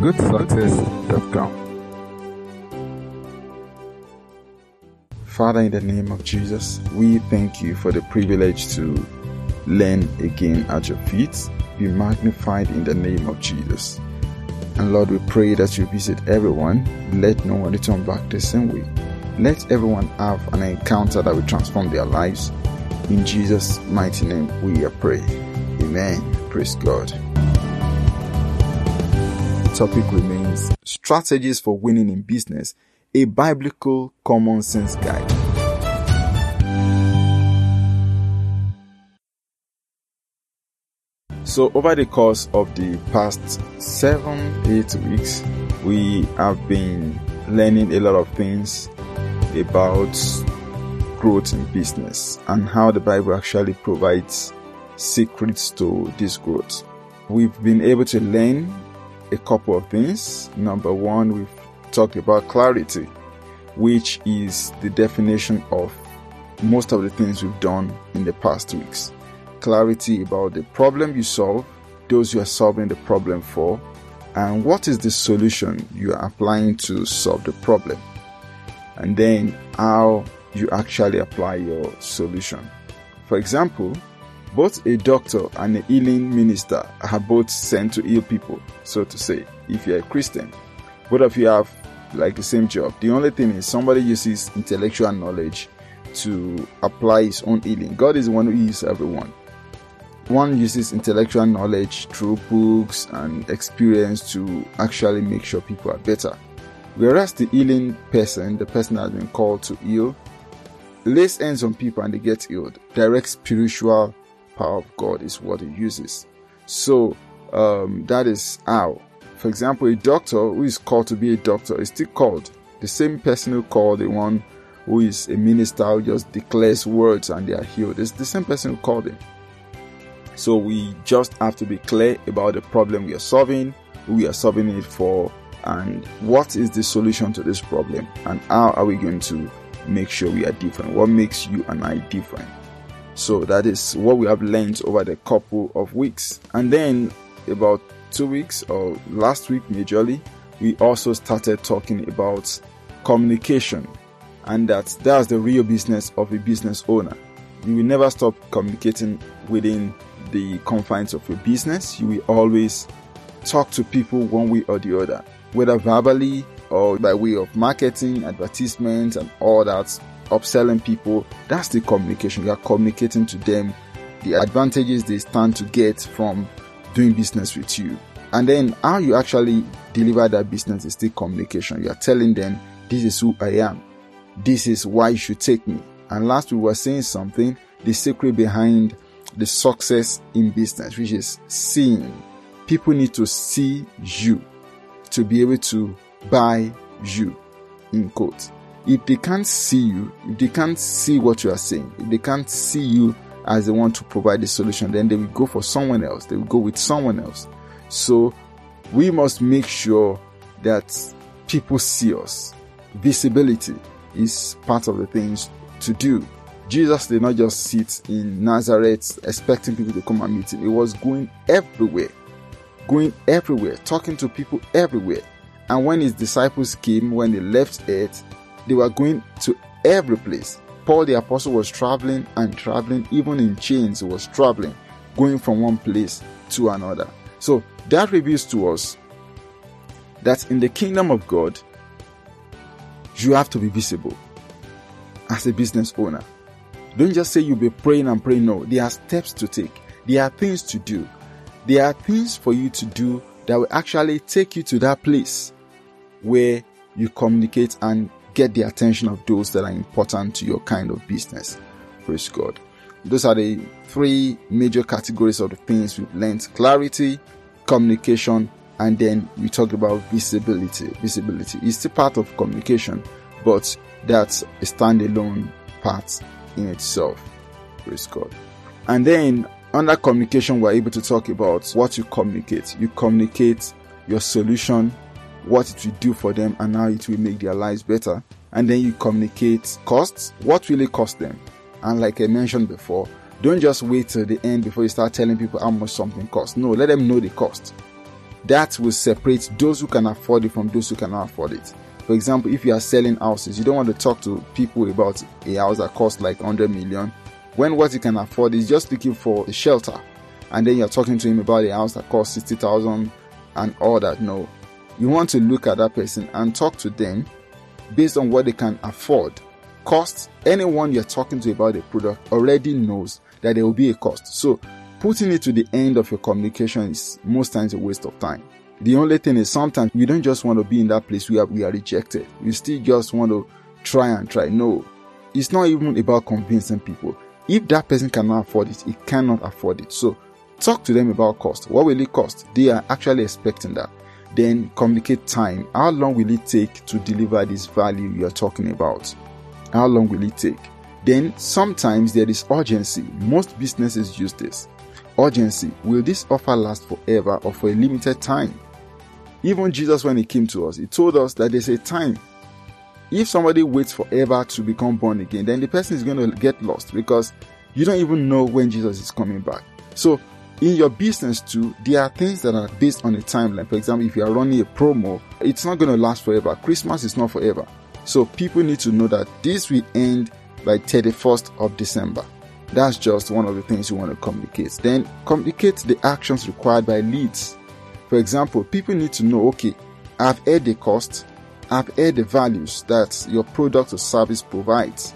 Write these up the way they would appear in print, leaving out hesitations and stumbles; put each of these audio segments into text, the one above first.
goodsuccess.com. Father, in the name of Jesus, we thank you for the privilege to learn again at your feet. Be magnified in the name of Jesus. And Lord, we pray that you visit everyone. Let no one return back the same way. Let everyone have an encounter that will transform their lives. In Jesus' mighty name, we pray. Amen. Praise God. The topic remains strategies for winning in business, a biblical common sense guide. So over the course of the past 7-8 weeks, we have been learning a lot of things about growth in business and how the Bible actually provides secrets to this growth. We've been able to learn a couple of things. Number one, we've talked about clarity, which is the definition of most of the things we've done in the past weeks. Clarity about the problem you solve, those you are solving the problem for, and what is the solution you are applying to solve the problem, and then how you actually apply your solution. For example, both a doctor and a healing minister are both sent to heal people, so to say. If you're a Christian, both of you have like the same job. The only thing is somebody uses intellectual knowledge to apply his own healing. God is the one who heals everyone. One uses intellectual knowledge through books and experience to actually make sure people are better. Whereas the healing person, the person that has been called to heal, lays hands on people and they get healed. Direct spiritual power of God is what he uses. So that is how. For example, a doctor who is called to be a doctor is still called. The same person who called the one who is a minister who just declares words and they are healed. It's the same person who called him. So we just have to be clear about the problem we are solving, who we are solving it for, and what is the solution to this problem, and how are we going to make sure we are different. What makes you and I different? So that is what we have learned over the couple of weeks. And then about 2 weeks, or last week majorly, we also started talking about communication, and that's the real business of a business owner. You will never stop communicating within the confines of your business. You will always talk to people one way or the other, whether verbally or by way of marketing, advertisement, and all that, upselling people. That's the communication. You are communicating to them the advantages they stand to get from doing business with you. And then how you actually deliver that business is still communication. You are telling them, this is who I am. This is why you should take me. And last we were saying something, the secret behind the success in business, which is seeing. People need to see you to be able to buy you, in quotes. If they can't see you, if they can't see what you are saying, if they can't see you as the one to provide the solution, then they will go for someone else. They will go with someone else. So we must make sure that people see us. Visibility is part of the things to do. Jesus did not just sit in Nazareth expecting people to come and meet him. He was going everywhere, talking to people everywhere. And when his disciples came, when they left earth, they were going to every place. Paul the apostle was traveling, even in chains he was traveling, going from one place to another. So that reveals to us that in the kingdom of God, you have to be visible as a business owner. Don't just say you'll be praying and praying. No, there are steps to take. There are things to do. There are things for you to do that will actually take you to that place where you communicate and get the attention of those that are important to your kind of business. Praise God. Those are the 3 major categories of the things we've learned: clarity, communication, and then we talked about visibility. Visibility is still part of communication, but that's a standalone part in itself. Praise God. And then under communication, we're able to talk about what you communicate. You communicate your solution, what it will do for them, and how it will make their lives better. And then you communicate costs, what will it cost them. And like I mentioned before, don't just wait till the end before you start telling people how much something costs. No, let them know the cost. that will separate those who can afford it from those who cannot afford it. For example, if you are selling houses, you don't want to talk to people about a house that costs like 100 million, when what you can afford is just looking for a shelter. And then you're talking to him about a house that costs 60,000 and all that. No, you want to look at that person and talk to them based on what they can afford. Cost, anyone you're talking to about a product already knows that there will be a cost. So putting it to the end of your communication is most times a waste of time. The only thing is sometimes we don't just want to be in that place where we are rejected. We still just want to try. No, it's not even about convincing people. If that person cannot afford it, it cannot afford it. So talk to them about cost. What will it cost? They are actually expecting that. Then communicate time. How long will it take to deliver this value you're talking about? How long will it take? Then sometimes there is urgency. Most businesses use this. Urgency. Will this offer last forever or for a limited time? Even Jesus, when he came to us, he told us that there's a time. If somebody waits forever to become born again, then the person is going to get lost because you don't even know when Jesus is coming back. So in your business too, there are things that are based on a timeline. For example, if you are running a promo, it's not going to last forever. Christmas is not forever. So people need to know that this will end by 31st of December. That's just one of the things you want to communicate. Then communicate the actions required by leads. For example, people need to know, okay, I've heard the cost, I've heard the values that your product or service provides.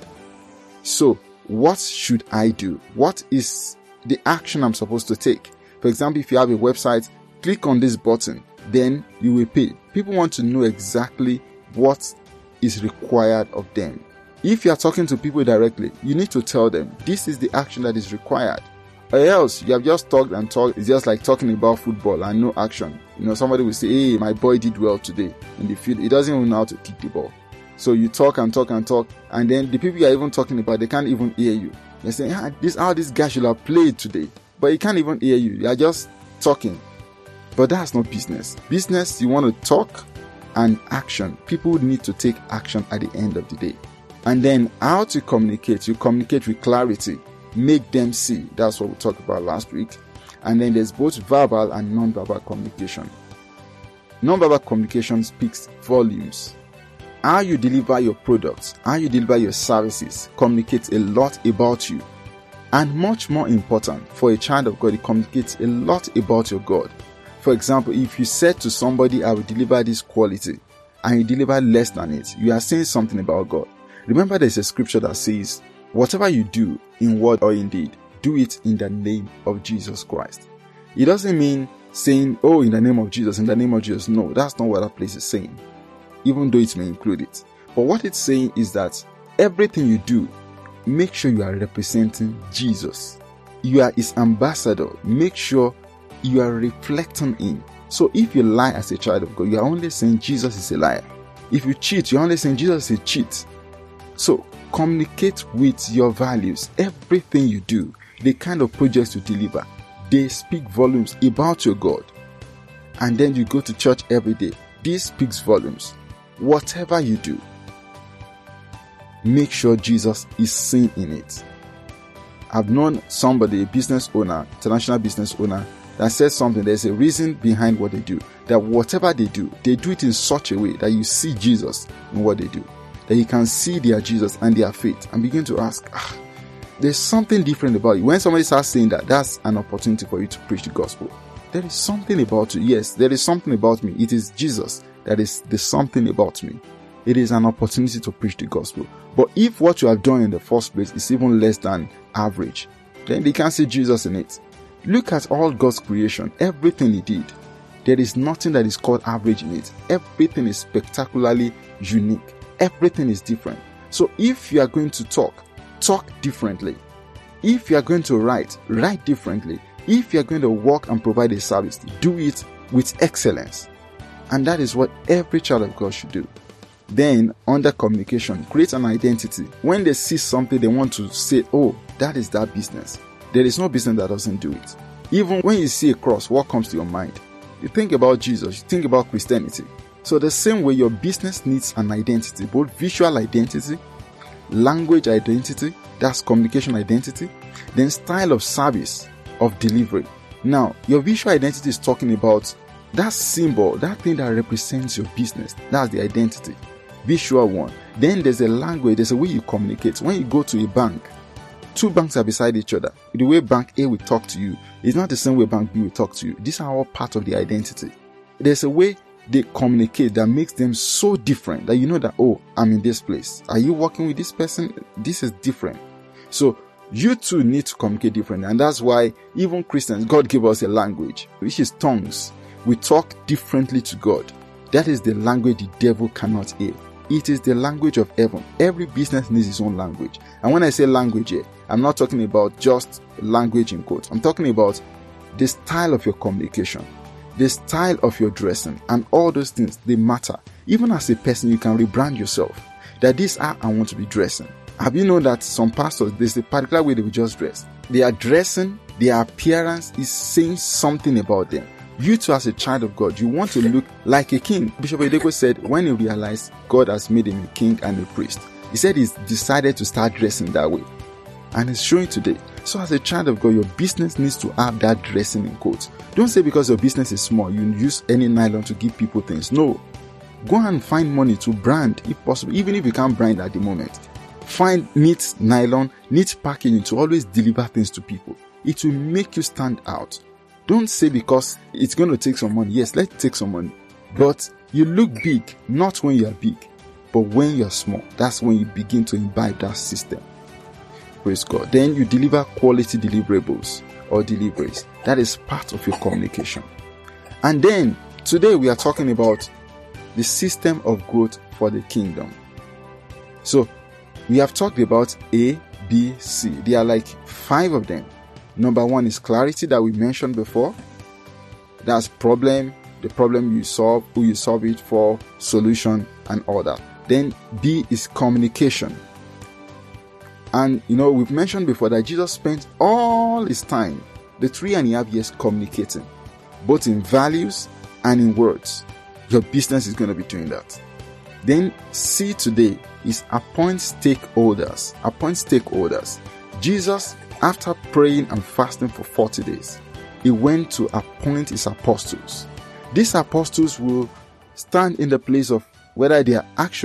So what should I do? What is the action I'm supposed to take? For example, if you have a website, click on this button, then you will pay. People want to know exactly what is required of them. If you are talking to people directly, you need to tell them this is the action that is required. Or else you have just talked and talked. It's just like talking about football and no action. Somebody will say, hey, my boy did well today in the field. He doesn't even know how to kick the ball. So you talk and talk, and then the people you are even talking about, they can't even hear you. They're saying, this guy should have played today. But he can't even hear you. You are just talking. But that's not business. Business, you want to talk and action. People need to take action at the end of the day. And then how to communicate. You communicate with clarity. Make them see. That's what we talked about last week. And then there's both verbal and non-verbal communication. Non-verbal communication speaks volumes. How you deliver your products, how you deliver your services communicates a lot about you. And much more important, for a child of God, it communicates a lot about your God. For example, if you said to somebody, I will deliver this quality, and you deliver less than it, you are saying something about God. Remember, there's a scripture that says, whatever you do in word or in deed, do it in the name of Jesus Christ. It doesn't mean saying, oh, in the name of Jesus, in the name of Jesus. No, that's not what that place is saying, even though it may include it. But what it's saying is that everything you do, make sure you are representing Jesus. You are his ambassador. Make sure you are reflecting him. So if you lie as a child of God, you are only saying Jesus is a liar. If you cheat, you're only saying Jesus is a cheat. So communicate with your values. Everything you do, the kind of projects you deliver, they speak volumes about your God. And then you go to church every day. This speaks volumes. Whatever you do, make sure Jesus is seen in it. I've known somebody, a business owner, international business owner, that says something. There's a reason behind what they do. That whatever they do it in such a way that you see Jesus in what they do. That you can see their Jesus and their faith and begin to ask, there's something different about you. When somebody starts saying that, that's an opportunity for you to preach the gospel. There is something about you. Yes, there is something about me. It is Jesus that is the something about me. It is an opportunity to preach the gospel. But if what you have done in the first place is even less than average, then they can't see Jesus in it. Look at all God's creation, everything he did. There is nothing that is called average in it. Everything is spectacularly unique. Everything is different. So if you are going to talk differently. If you are going to write differently. If you are going to work and provide a service, do it with excellence. And that is what every child of God should do. Then, under communication, create an identity. When they see something, they want to say, oh, that is that business. There is no business that doesn't do it. Even when you see a cross, what comes to your mind? You think about Jesus, you think about Christianity. So the same way, your business needs an identity, both visual identity, language identity, that's communication identity, then style of service, of delivery. Now, your visual identity is talking about that symbol, that thing that represents your business, that's the identity. Visual one. Then there's a language, there's a way you communicate. When you go to a bank, two banks are beside each other. The way bank A will talk to you is not the same way bank B will talk to you. These are all part of the identity. There's a way they communicate that makes them so different that you know that, oh, I'm in this place. Are you working with this person? This is different. So you too need to communicate differently. And that's why even Christians, God gave us a language, which is tongues. We talk differently to God. That is the language the devil cannot hear. It is the language of heaven. Every business needs its own language. And when I say language here, I'm not talking about just language in quotes. I'm talking about the style of your communication, the style of your dressing, and all those things, they matter. Even as a person, you can rebrand yourself. That this how I want to be dressing. Have you known that some pastors, there's a particular way they will just dress? They are dressing, their appearance is saying something about them. You too, as a child of God, you want to look like a king. Bishop Oyedepo said when he realized God has made him a king and a priest, he said he's decided to start dressing that way. And it's showing today. So as a child of God, your business needs to have that dressing in quotes. Don't say because your business is small, you use any nylon to give people things. No. Go and find money to brand if possible, even if you can't brand at the moment. Find neat nylon, neat packaging to always deliver things to people. It will make you stand out. Don't say because it's going to take some money. Yes, let's take some money. But you look big, not when you are big, but when you are small. That's when you begin to imbibe that system. Praise God. Then you deliver quality deliverables or deliveries. That is part of your communication. And then today we are talking about the system of growth for the kingdom. So we have talked about A, B, C. There are like 5 of them. Number 1 is clarity that we mentioned before. That's problem, the problem you solve, who you solve it for, solution, and all that. Then B is communication. And we've mentioned before that Jesus spent all his time, the 3.5 years, communicating, both in values and in words. Your business is going to be doing that. Then C today is appoint stakeholders. Appoint stakeholders. Jesus, after praying and fasting for 40 days, he went to appoint his apostles. These apostles will stand in the place of whether they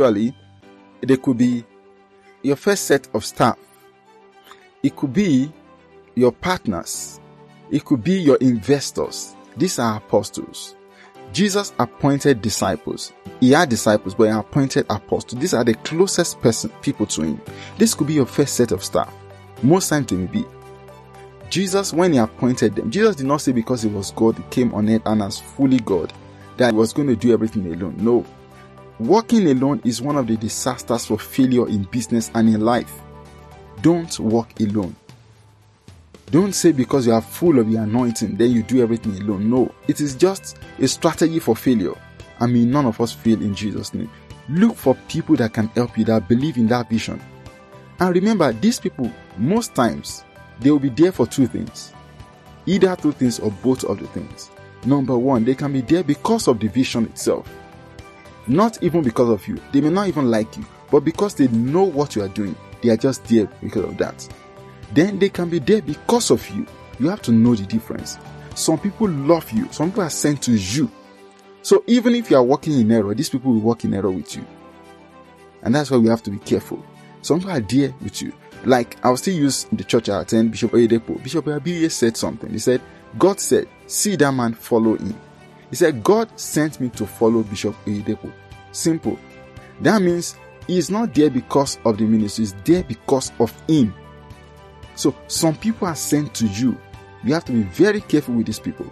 could be your first set of staff. It could be your partners. It could be your investors. These are apostles. Jesus appointed disciples. He had disciples, but he appointed apostles. These are the closest people to him. This could be your first set of staff. Most times it may be. Jesus, when he appointed them, Jesus did not say because he was God, he came on earth and as fully God, that he was going to do everything alone. No. Working alone is one of the disasters for failure in business and in life. Don't work alone. Don't say because you are full of the anointing, then you do everything alone. No. It is just a strategy for failure. I mean, none of us fail in Jesus' name. Look for people that can help you, that believe in that vision. And remember, these people, most times, they will be there for 2 things. Either 2 things or both of the things. Number 1, they can be there because of the vision itself. Not even because of you. They may not even like you. But because they know what you are doing, they are just there because of that. Then they can be there because of you. You have to know the difference. Some people love you. Some people are sent to you. So even if you are walking in error, these people will walk in error with you. And that's why we have to be careful. Some people are there with you. Like, I'll still use the church I attend, Bishop Oyedepo. Bishop Oyedepo said something. He said, God said, see that man, follow him. He said, God sent me to follow Bishop Oyedepo. Simple. That means he is not there because of the ministry. He's there because of him. So, some people are sent to you. You have to be very careful with these people.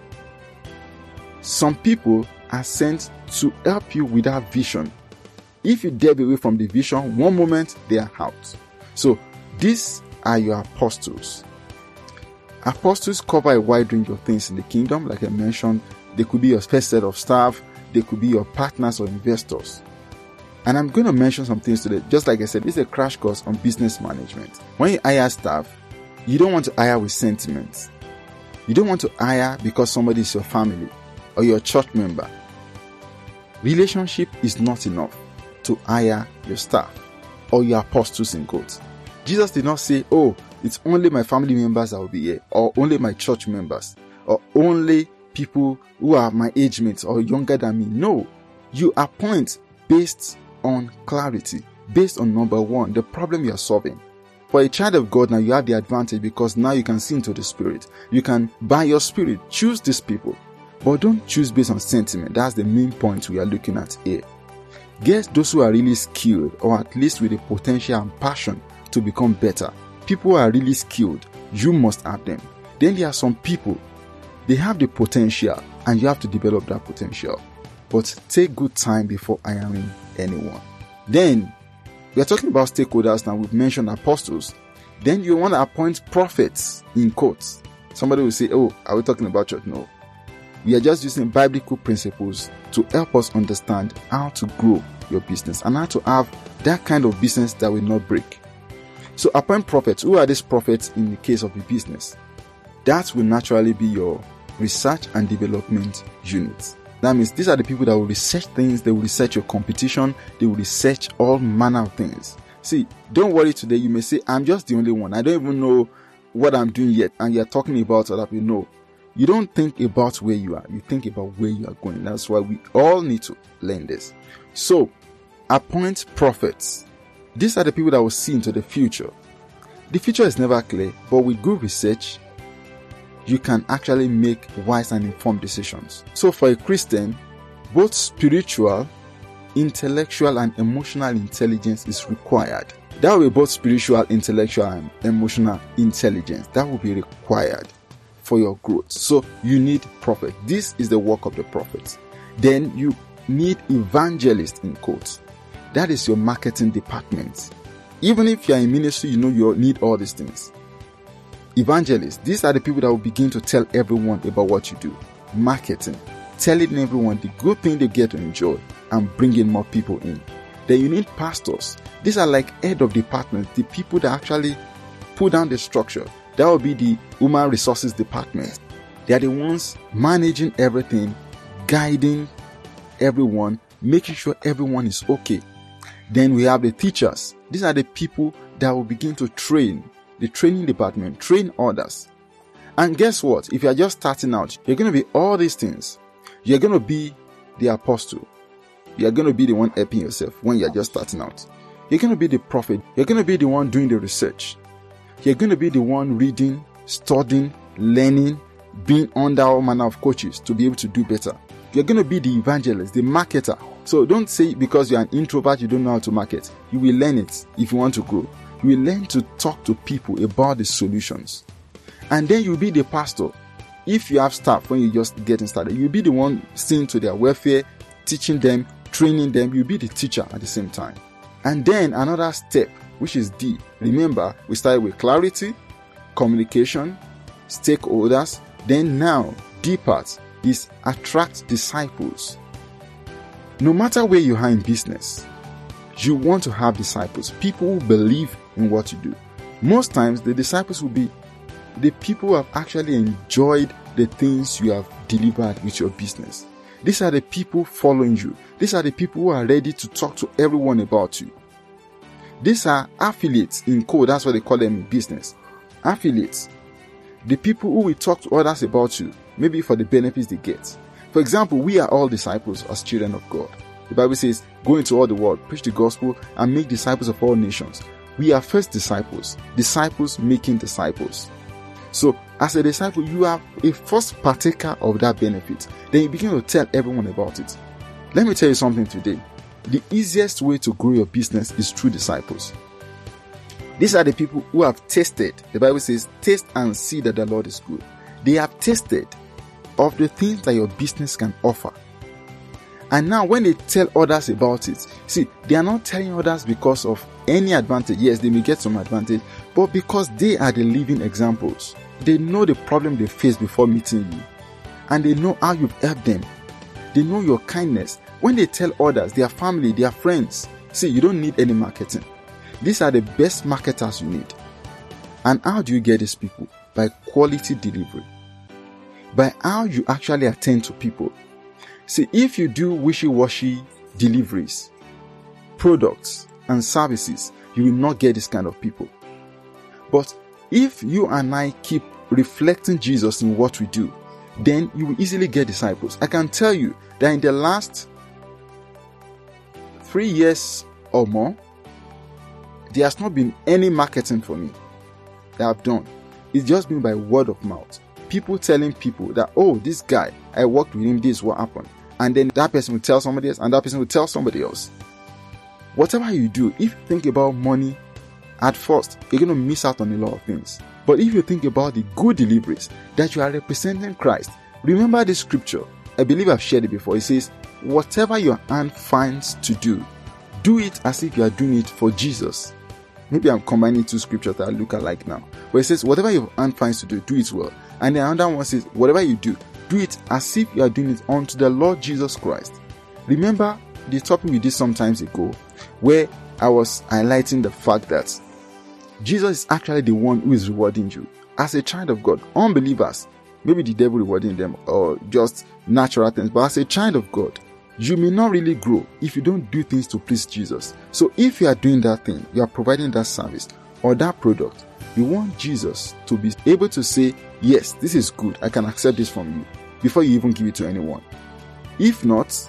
Some people are sent to help you with that vision. If you dare away from the vision, one moment they are out. So, these are your apostles. Apostles cover a wide range of things in the kingdom. Like I mentioned, they could be your first set of staff. They could be your partners or investors. And I'm going to mention some things today. Just like I said, this is a crash course on business management. When you hire staff, you don't want to hire with sentiments. You don't want to hire because somebody is your family or your church member. Relationship is not enough to hire your staff or your apostles in quotes. Jesus did not say, oh, it's only my family members that will be here, or only my church members, or only people who are my age mates or younger than me. No, you appoint based on clarity, based on number one, the problem you are solving. For a child of God now, you have the advantage because now you can see into the spirit. You can, by your spirit, choose these people. But don't choose based on sentiment. That's the main point we are looking at here. Get those who are really skilled, or at least with the potential and passion to become better. People who are really skilled, you must have them. Then there are some people, they have the potential and you have to develop that potential. But take good time before hiring anyone. Then, we are talking about stakeholders now. We've mentioned apostles. Then you want to appoint prophets, in quotes. Somebody will say, oh, are we talking about church? No. We are just using biblical principles to help us understand how to grow your business and how to have that kind of business that will not break. So appoint prophets. Who are these prophets in the case of a business? That will naturally be your research and development unit. That means these are the people that will research things, they will research your competition, they will research all manner of things. See, don't worry today, you may say, I'm just the only one. I don't even know what I'm doing yet. And you're talking about other people. No, you don't think about where you are. You think about where you are going. That's why we all need to learn this. So, appoint prophets. These are the people that will see into the future. The future is never clear, but with good research, you can actually make wise and informed decisions. So for a Christian, both spiritual, intellectual, and emotional intelligence is required. That will be both spiritual, intellectual, and emotional intelligence. That will be required for your growth. So you need prophet. This is the work of the prophets. Then you need evangelist, in quotes. That is your marketing department. Even if you are in ministry, you know you need all these things. Evangelists, these are the people that will begin to tell everyone about what you do. Marketing, telling everyone the good thing they get to enjoy and bringing more people in. Then you need pastors. These are like head of departments, the people that actually put down the structure. That will be the human resources department. They are the ones managing everything, guiding everyone, making sure everyone is okay. Then we have the teachers. These are the people that will begin to train. The training department, train others. And guess what? If you are just starting out, you're going to be all these things. You're going to be the apostle. You're going to be the one helping yourself when you're just starting out. You're going to be the prophet. You're going to be the one doing the research. You're going to be the one reading, studying, learning, being under all manner of coaches to be able to do better. You're going to be the evangelist, the marketer. So don't say because you're an introvert, you don't know how to market. You will learn it if you want to grow. You will learn to talk to people about the solutions. And then you'll be the pastor. If you have staff when you're just getting started, you'll be the one seeing to their welfare, teaching them, training them. You'll be the teacher at the same time. And then another step, which is D. Remember, we started with clarity, communication, stakeholders. Then now, D part is attract disciples. No matter where you are in business, you want to have disciples, people who believe in what you do. Most times, the disciples will be the people who have actually enjoyed the things you have delivered with your business. These are the people following you. These are the people who are ready to talk to everyone about you. These are affiliates, in code. That's what they call them in business. Affiliates. The people who will talk to others about you, maybe for the benefits they get. For example, we are all disciples as children of God. The Bible says, go into all the world, preach the gospel, and make disciples of all nations. We are first disciples making disciples. So, as a disciple, you are a first partaker of that benefit. Then you begin to tell everyone about it. Let me tell you something today. The easiest way to grow your business is through disciples. These are the people who have tasted. The Bible says, taste and see that the Lord is good. They have tasted of the things that your business can offer. And now when they tell others about it, see, they are not telling others because of any advantage. Yes, they may get some advantage, but because they are the living examples. They know the problem they face before meeting you. And they know how you've helped them. They know your kindness. When they tell others, their family, their friends, see, you don't need any marketing. These are the best marketers you need. And how do you get these people? By quality delivery. By how you actually attend to people. See, if you do wishy-washy deliveries, products, and services, you will not get this kind of people. But if you and I keep reflecting Jesus in what we do, then you will easily get disciples. I can tell you that in the last 3 years or more, there has not been any marketing for me that I've done. It's just been by word of mouth. People telling people that, oh, this guy, I worked with him, this is what happened. And then that person will tell somebody else, and that person will tell somebody else. Whatever you do, if you think about money at first, you're going to miss out on a lot of things. But if you think about the good deliveries, that you are representing Christ, remember this scripture. I believe I've shared it before. It says, whatever your hand finds to do, do it as if you are doing it for Jesus. Maybe I'm combining two scriptures that look alike now. But it says, whatever your hand finds to do, do it well. And the other one says, whatever you do, do it as if you are doing it unto the Lord Jesus Christ. Remember the topic we did some times ago, where I was highlighting the fact that Jesus is actually the one who is rewarding you. As a child of God, unbelievers, maybe the devil rewarding them or just natural things, but as a child of God, you may not really grow if you don't do things to please Jesus. So if you are doing that thing, you are providing that service or that product, you want Jesus to be able to say, yes, this is good, I can accept this from you, before you even give it to anyone. If not,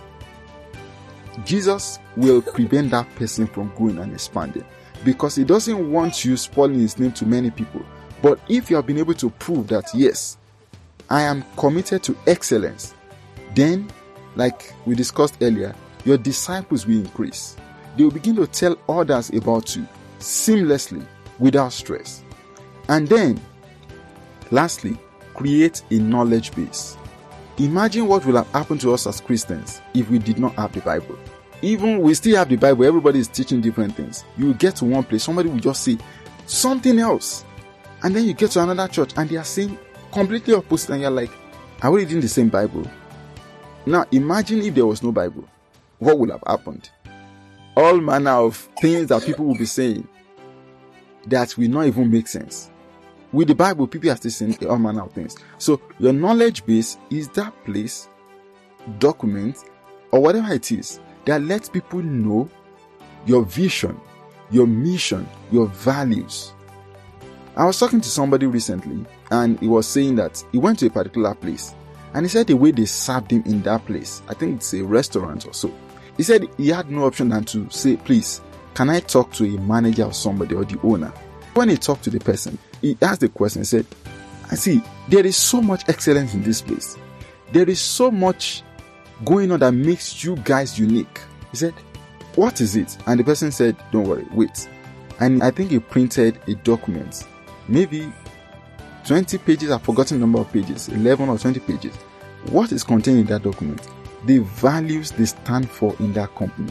Jesus will prevent that person from growing and expanding, because he doesn't want you spoiling his name to many people. But if you have been able to prove that, yes, I am committed to excellence, then, like we discussed earlier, your disciples will increase. They will begin to tell others about you seamlessly, without stress. And then, lastly, create a knowledge base. Imagine what will have happened to us as Christians if we did not have the Bible. Even we still have the Bible, everybody is teaching different things. You will get to one place, somebody will just say something else. And then you get to another church and they are saying completely opposite, and you're like, are we reading the same Bible? Now imagine if there was no Bible, what would have happened? All manner of things that people will be saying that will not even make sense. With the Bible, people are still saying all manner of things. So your knowledge base is that place, document, or whatever it is that lets people know your vision, your mission, your values. I was talking to somebody recently, and he was saying that he went to a particular place, and he said the way they served him in that place, I think it's a restaurant or so, he said he had no option than to say, please, can I talk to a manager or somebody or the owner? When he talked to the person, he asked the question, he said, I see, there is so much excellence in this place. There is so much going on that makes you guys unique. He said, what is it? And the person said, don't worry, wait. And I think he printed a document, maybe 20 pages, I've forgotten the number of pages, 11 or 20 pages. What is contained in that document? The values they stand for in that company.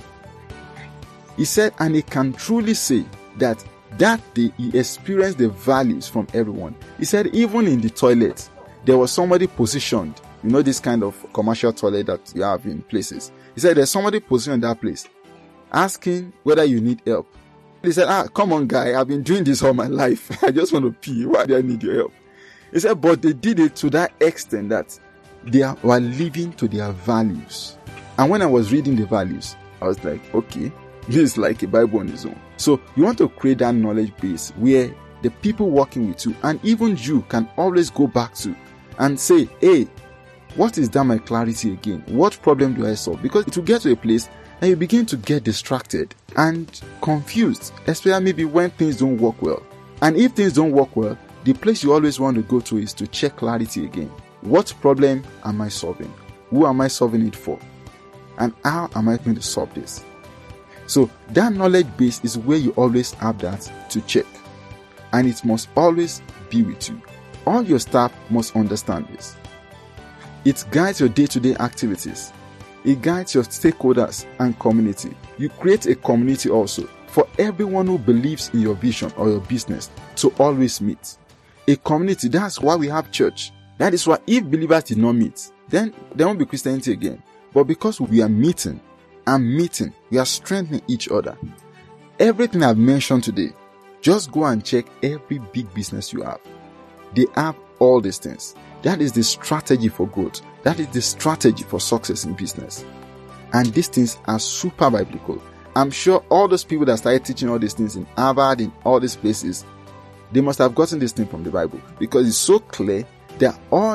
He said, and he can truly say that day he experienced the values from everyone. He said, even in the toilet, there was somebody positioned, you know, this kind of commercial toilet that you have in places. He said, there's somebody positioned in that place, asking whether you need help. He said, come on guy, I've been doing this all my life. I just want to pee. Why do I need your help? He said, but they did it to that extent that they were living to their values. And when I was reading the values, I was like, okay, this is like a Bible on its own. So you want to create that knowledge base where the people working with you and even you can always go back to and say, hey, what is that my clarity again? What problem do I solve? Because it will get to a place and you begin to get distracted and confused, especially maybe when things don't work well. And if things don't work well, the place you always want to go to is to check clarity again. What problem am I solving? Who am I solving it for? And how am I going to solve this? So that knowledge base is where you always have that to check. And it must always be with you. All your staff must understand this. It guides your day-to-day activities. It guides your stakeholders and community. You create a community also for everyone who believes in your vision or your business to always meet. A community, that's why we have church. That is why if believers did not meet, then there won't be Christianity again. But because we are meeting and meeting, we are strengthening each other. Everything I've mentioned today, just go and check every big business you have. They have all these things. That is the strategy for growth. That is the strategy for success in business. And these things are super biblical. I'm sure all those people that started teaching all these things in Harvard, in all these places, they must have gotten this thing from the Bible, because it's so clear that all these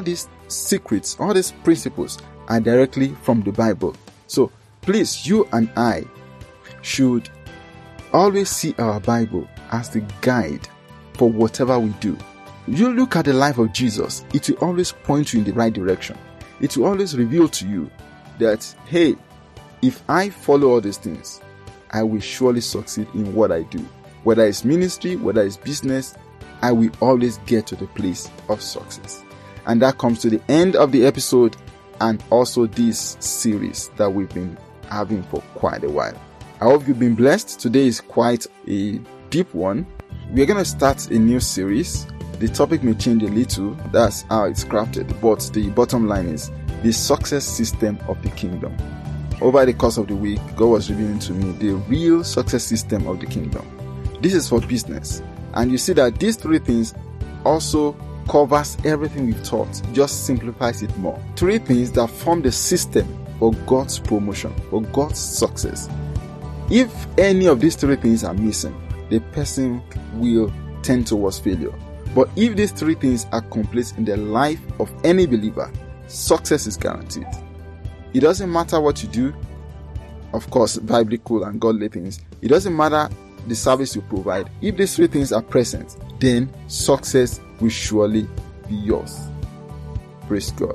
secrets, all these principles are directly from the Bible. So please, you and I should always see our Bible as the guide for whatever we do. You look at the life of Jesus, it will always point you in the right direction. It will always reveal to you that, hey, if I follow all these things, I will surely succeed in what I do. Whether it's ministry, whether it's business, I will always get to the place of success. And that comes to the end of the episode and also this series that we've been having for quite a while. I hope you've been blessed. Today is quite a deep one. We're going to start a new series. The topic may change a little. That's how it's crafted. But the bottom line is the success system of the kingdom. Over the course of the week, God was revealing to me the real success system of the kingdom. This is for business. And you see that these three things also covers everything we've taught, just simplifies it more. Three things that form the system for God's promotion, for God's success. If any of these three things are missing, the person will tend towards failure. But if these three things are complete in the life of any believer, success is guaranteed. It doesn't matter what you do, of course, biblical and godly things. It doesn't matter the service you provide. If these three things are present, then success will surely be yours. Praise God.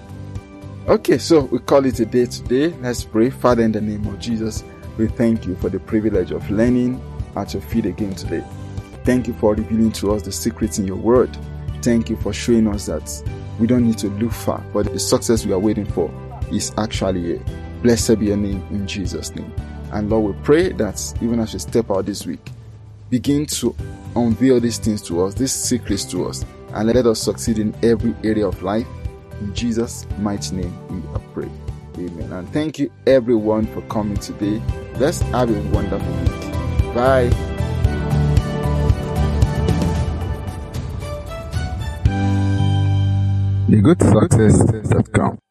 Okay, so we call it a day today. Let's pray. Father, in the name of Jesus, we thank you for the privilege of learning at your feet again today. Thank you for revealing to us the secrets in your word. Thank you for showing us that we don't need to look far, but the success we are waiting for is actually here. Blessed be your name in Jesus' name. And Lord, we pray that even as we step out this week, begin to unveil these things to us, these secrets to us, and let us succeed in every area of life. In Jesus' mighty name we pray. Amen. And thank you everyone for coming today. Let's have a wonderful week. Bye. TheGoodSuccess.com